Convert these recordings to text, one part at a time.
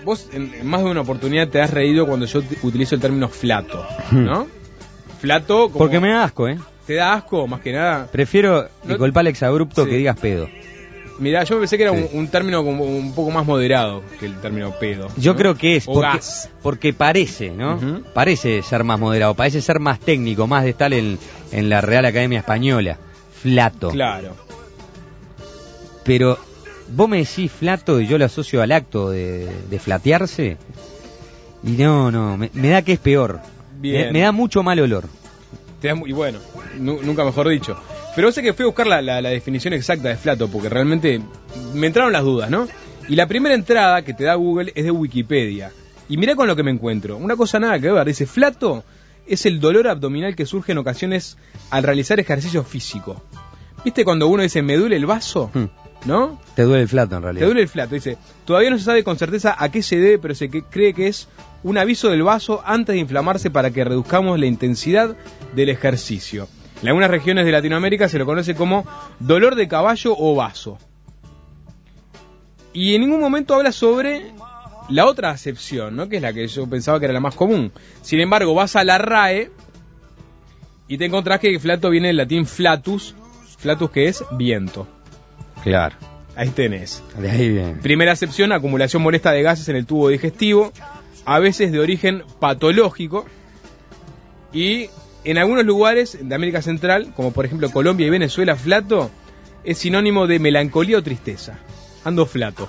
vos en más de una oportunidad te has reído cuando yo utilizo el término flato, ¿no? Flato como... Porque me da asco, ¿Te da asco, más que nada? Prefiero disculpar exabrupto Sí. que digas pedo. Mirá, yo pensé que era Sí. un término como un poco más moderado que el término pedo. Yo ¿no? creo que es O porque, gas. porque parece, ¿no? Ujú. Parece ser más moderado, parece ser más técnico, más de estar en la Real Academia Española. Flato. Claro. Pero vos me decís flato y yo lo asocio al acto de flatearse. Y no, me da que es peor. Bien. Me da mucho mal olor. Y bueno, nunca mejor dicho. Pero sé que fui a buscar la definición exacta de flato, porque realmente me entraron las dudas, ¿no? Y la primera entrada que te da Google es de Wikipedia. Y mirá con lo que me encuentro. Una cosa nada que ver. Dice, flato es el dolor abdominal que surge en ocasiones al realizar ejercicio físico. ¿Viste cuando uno dice, me duele el vaso? ¿No? Te duele el flato en realidad. Te duele el flato. Dice, todavía no se sabe con certeza a qué se debe, pero se cree que es un aviso del vaso antes de inflamarse para que reduzcamos la intensidad del ejercicio. En algunas regiones de Latinoamérica se lo conoce como dolor de caballo o vaso. Y en ningún momento habla sobre la otra acepción, ¿no? Que es la que yo pensaba que era la más común. Sin embargo, vas a la RAE y te encontrás que flato viene del latín flatus, flatus que es viento. Claro. Ahí tenés. De ahí bien. Primera acepción, acumulación molesta de gases en el tubo digestivo, a veces de origen patológico, y en algunos lugares de América Central, como por ejemplo Colombia y Venezuela, flato es sinónimo de melancolía o tristeza. Ando flato.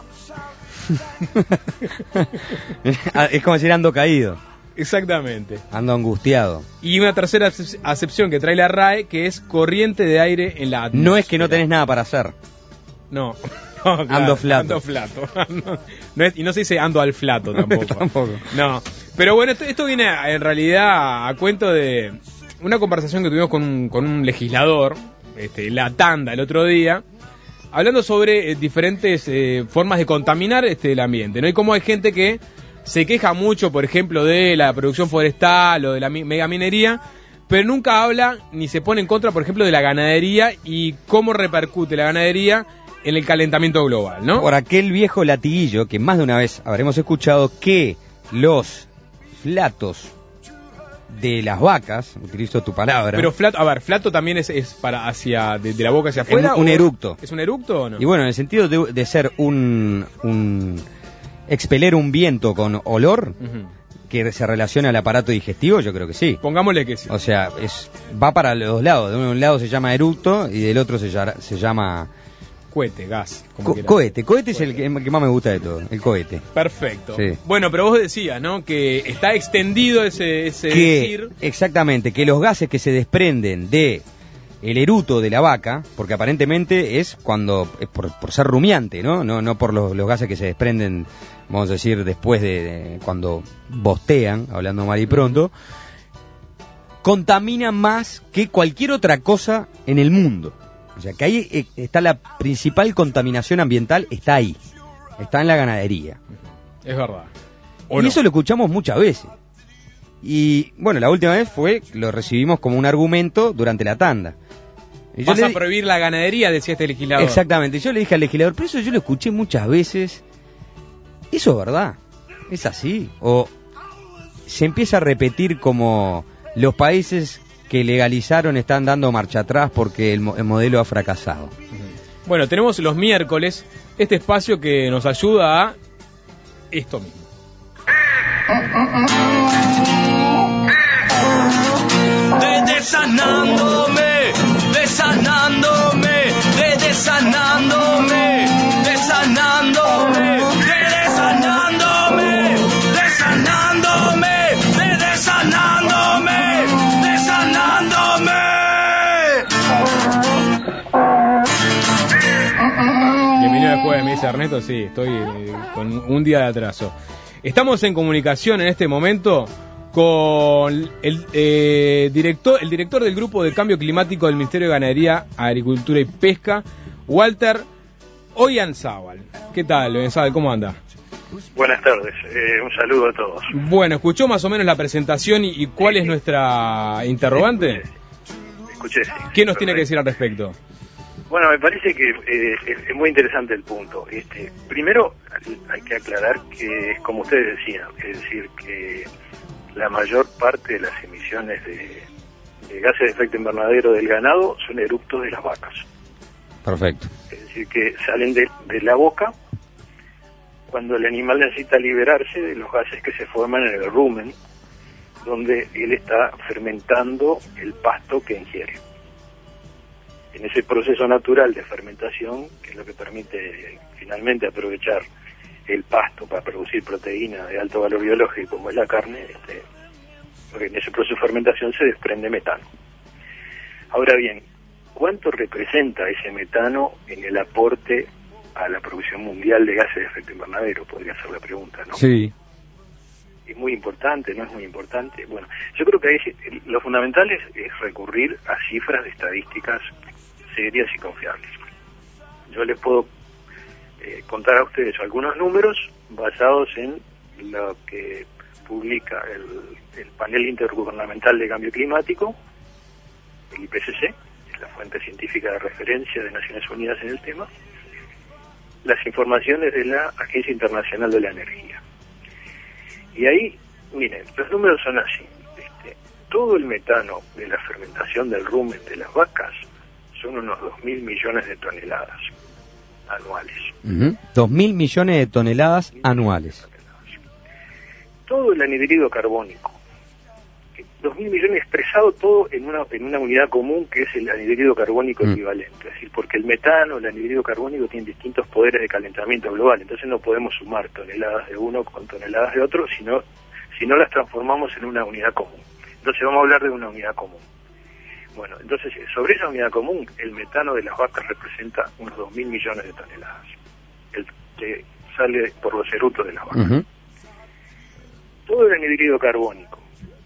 Es como decir ando caído, Exactamente. ando angustiado. Y una tercera acepción que trae la RAE, que es corriente de aire en la atmósfera. No es que no tenés nada para hacer. No. No, claro, Ando flato. Ando flato. No es, y no se dice ando al flato tampoco. Tampoco. No. Pero bueno, esto viene en realidad a cuento de una conversación que tuvimos con un legislador, la tanda el otro día, hablando sobre diferentes formas de contaminar el ambiente, ¿no? Y cómo hay gente que se queja mucho, por ejemplo, de la producción forestal o de la megaminería, pero nunca habla ni se pone en contra, por ejemplo, de la ganadería y cómo repercute la ganadería en el calentamiento global, ¿no? Por aquel viejo latiguillo que más de una vez habremos escuchado, que los flatos de las vacas, utilizo tu palabra. Pero flato también es para hacia de la boca hacia afuera. Un eructo. ¿Es un eructo o no? Y bueno, en el sentido de ser un expeler un viento con olor, Uh-huh. que se relaciona al aparato digestivo, yo creo que sí. Pongámosle que sí. O sea, va para los dos lados. De un lado se llama eructo y del otro se llama Cohete, gas. cohete. Cohete es el que más me gusta de todo, el cohete. Perfecto. Sí. Bueno, pero vos decías, ¿no? Que está extendido ese decir. Exactamente, que los gases que se desprenden de el eruto de la vaca, porque aparentemente es cuando es por ser rumiante, ¿no? No por los gases que se desprenden, vamos a decir, después de cuando bostean, hablando mal y pronto, contaminan más que cualquier otra cosa en el mundo. O sea, que ahí está la principal contaminación ambiental, está ahí, está en la ganadería. Es verdad. Y eso lo escuchamos muchas veces. Y bueno, la última vez lo recibimos como un argumento durante la tanda. Y Vas a prohibir la ganadería, decía este legislador. Exactamente, yo le dije al legislador, pero eso yo lo escuché muchas veces. ¿Eso es verdad? ¿Es así? ¿O se empieza a repetir como los países que legalizaron están dando marcha atrás porque el modelo ha fracasado? Bueno, tenemos los miércoles este espacio que nos ayuda a esto mismo. Desanándome, desanándome, desanándome, desanándome, desanándome, desanándome, desanándome, desanándome. Bienvenido al jueves, me dice Ernesto. Sí, estoy con un día de atraso. Estamos en comunicación en este momento con el director del Grupo de Cambio Climático del Ministerio de Ganadería, Agricultura y Pesca, Walter Oyanzábal. ¿Qué tal, Oyanzábal? ¿Cómo anda? Buenas tardes, un saludo a todos. Bueno, ¿escuchó más o menos la presentación y cuál es nuestra interrogante? Escuché, sí. ¿Qué nos tiene que decir al respecto? Bueno, me parece que es muy interesante el punto. Primero, hay que aclarar que, como ustedes decían, es decir, que la mayor parte de las emisiones de gases de efecto invernadero del ganado son eructos de las vacas. Perfecto. Es decir, que salen de la boca cuando el animal necesita liberarse de los gases que se forman en el rumen, donde él está fermentando el pasto que ingiere. En ese proceso natural de fermentación, que es lo que permite finalmente aprovechar el pasto para producir proteína de alto valor biológico como es la carne, en ese proceso de fermentación se desprende metano. Ahora bien, ¿cuánto representa ese metano en el aporte a la producción mundial de gases de efecto invernadero? Podría ser la pregunta, ¿no? Sí. ¿Es muy importante? ¿No es muy importante? Bueno, yo creo que ahí lo fundamental es recurrir a cifras de estadísticas serias y confiables. Yo les puedo contar a ustedes algunos números basados en lo que publica el Panel Intergubernamental de Cambio Climático, el IPCC, es la fuente científica de referencia de Naciones Unidas en el tema, las informaciones de la Agencia Internacional de la Energía. Y ahí, miren, los números son así. Todo el metano de la fermentación del rumen de las vacas son unos 2.000 millones de toneladas anuales. 2.000 millones de toneladas anuales. Todo el anhidrido carbónico, 2.000 millones expresado todo en una unidad común que es el anhidrido carbónico equivalente. Es decir, porque el metano, el anhidrido carbónico tienen distintos poderes de calentamiento global, entonces no podemos sumar toneladas de uno con toneladas de otro, si no las transformamos en una unidad común. Entonces vamos a hablar de una unidad común. Bueno, entonces sobre esa unidad común, el metano de las vacas representa unos 2.000 millones de toneladas, el que sale por los eructos de las vacas. Todo el anhidrido carbónico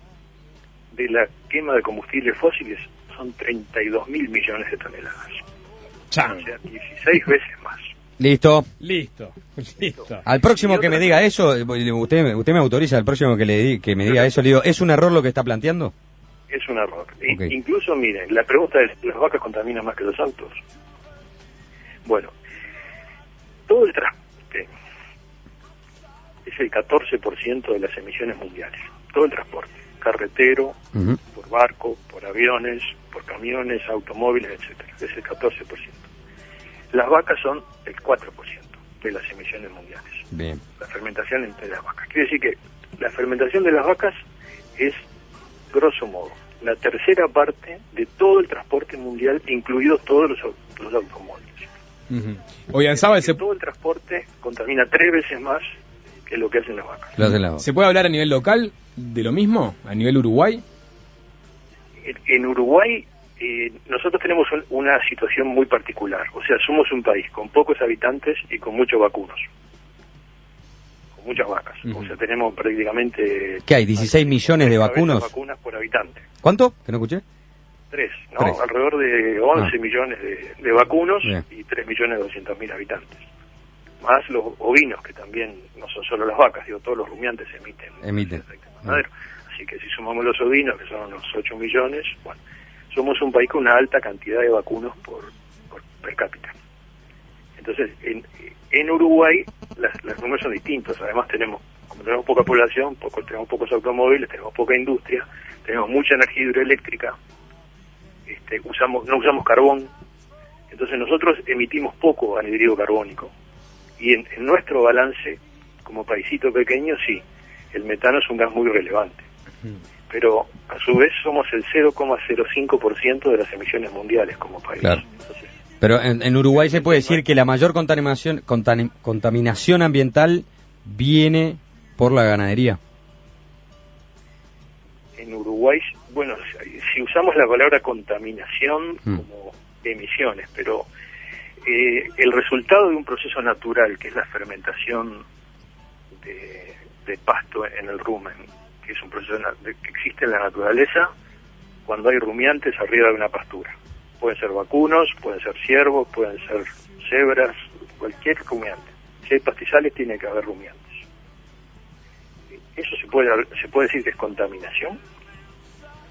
de la quema de combustibles fósiles son 32.000 millones de toneladas. ¡Chan! O sea, 16 veces más. Listo. Listo. Al próximo que me diga eso, usted me autoriza, al próximo que me diga eso, le digo, ¿es un error lo que está planteando? Es un error. Okay. Incluso, miren, la pregunta es, ¿las vacas contaminan más que los autos? Bueno, todo el transporte es el 14% de las emisiones mundiales. Todo el transporte, carretero, por barco, por aviones, por camiones, automóviles, etcétera. Es el 14%. Las vacas son el 4% de las emisiones mundiales. Bien. La fermentación entre las vacas. Quiere decir que la fermentación de las vacas es, grosso modo, la tercera parte de todo el transporte mundial, incluidos todos los automóviles. Oigan, ¿sabe? Todo el transporte contamina 3 veces más que lo que hacen las vacas. ¿Se puede hablar a nivel local de lo mismo? ¿A nivel Uruguay? En Uruguay nosotros tenemos una situación muy particular. O sea, somos un país con pocos habitantes y con muchos vacunos. Con muchas vacas. O sea, tenemos prácticamente... ¿Qué hay? ¿16 millones de vacunos? Vacunas por habitante. ¿Cuánto? ¿Que no escuché? 3, ¿no? 3. Alrededor de 11 millones de vacunos. Bien. Y 3.200.000 habitantes. Más los ovinos, que también no son solo las vacas, digo, todos los rumiantes emiten. Efecto invernadero. Así que si sumamos los ovinos, que son unos 8 millones, bueno, somos un país con una alta cantidad de vacunos por per cápita. Entonces, en Uruguay los números son distintos. Además como tenemos poca población, tenemos pocos automóviles, tenemos poca industria, tenemos mucha energía hidroeléctrica, no usamos carbón. Entonces nosotros emitimos poco anhidrido carbónico. Y en nuestro balance, como paisito pequeño, sí, el metano es un gas muy relevante. Pero a su vez somos el 0,05% de las emisiones mundiales como país. Claro. Entonces, pero en Uruguay se puede decir que la mayor contaminación ambiental viene por la ganadería. En Uruguay, bueno, si usamos la palabra contaminación como emisiones, pero el resultado de un proceso natural, que es la fermentación de pasto en el rumen, que es un proceso que existe en la naturaleza cuando hay rumiantes arriba de una pastura. Pueden ser vacunos, pueden ser ciervos, pueden ser cebras, cualquier rumiante. Si hay pastizales, tiene que haber rumiantes. ¿Eso se puede decir que es contaminación?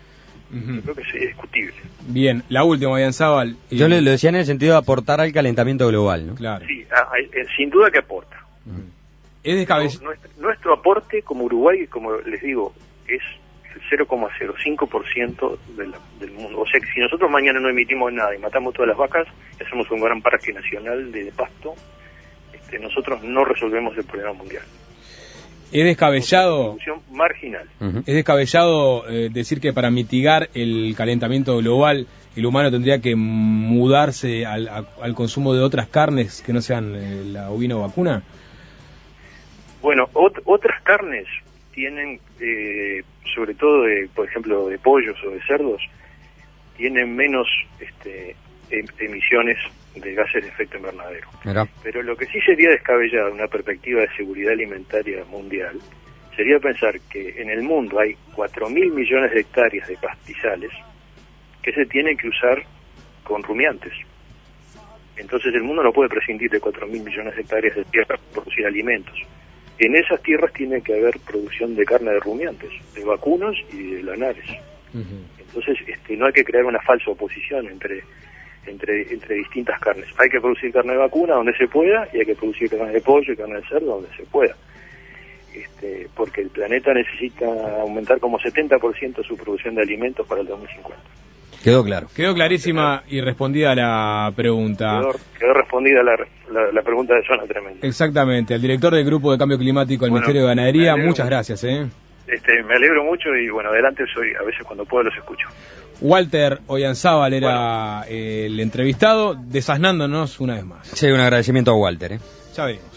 Yo creo que es discutible. Bien, la última, Oyanzábal. Yo lo decía en el sentido de aportar al calentamiento global, ¿no? Claro. Sí, sin duda que aporta. Es descabellado. Nuestro aporte como Uruguay, como les digo, es el 0,05% del mundo. O sea que si nosotros mañana no emitimos nada y matamos todas las vacas y hacemos un gran parque nacional de pasto, nosotros no resolvemos el problema mundial. Es descabellado. Es una solución marginal. Es descabellado decir que para mitigar el calentamiento global el humano tendría que mudarse al consumo de otras carnes que no sean la ovina o vacuna. Bueno, otras carnes tienen, sobre todo, por ejemplo, de pollos o de cerdos, tienen menos emisiones de gases de efecto invernadero. Mira. Pero lo que sí sería descabellado en una perspectiva de seguridad alimentaria mundial sería pensar que en el mundo hay 4.000 millones de hectáreas de pastizales que se tienen que usar con rumiantes. Entonces el mundo no puede prescindir de 4.000 millones de hectáreas de tierra para producir alimentos. En esas tierras tiene que haber producción de carne de rumiantes, de vacunos y de lanares. Entonces no hay que crear una falsa oposición entre distintas carnes. Hay que producir carne de vacuna donde se pueda y hay que producir carne de pollo y carne de cerdo donde se pueda. Porque el planeta necesita aumentar como 70% su producción de alimentos para el 2050. Quedó claro. Quedó clarísima y respondida la pregunta. Quedó respondida la pregunta de Zona Tremenda. Exactamente. El director del Grupo de Cambio Climático del Ministerio de Ganadería, muchas gracias. Me alegro mucho y bueno, adelante, a veces cuando puedo los escucho. Walter Oyanzábal era el entrevistado, desasnándonos una vez más. Sí, un agradecimiento a Walter. Ya veremos.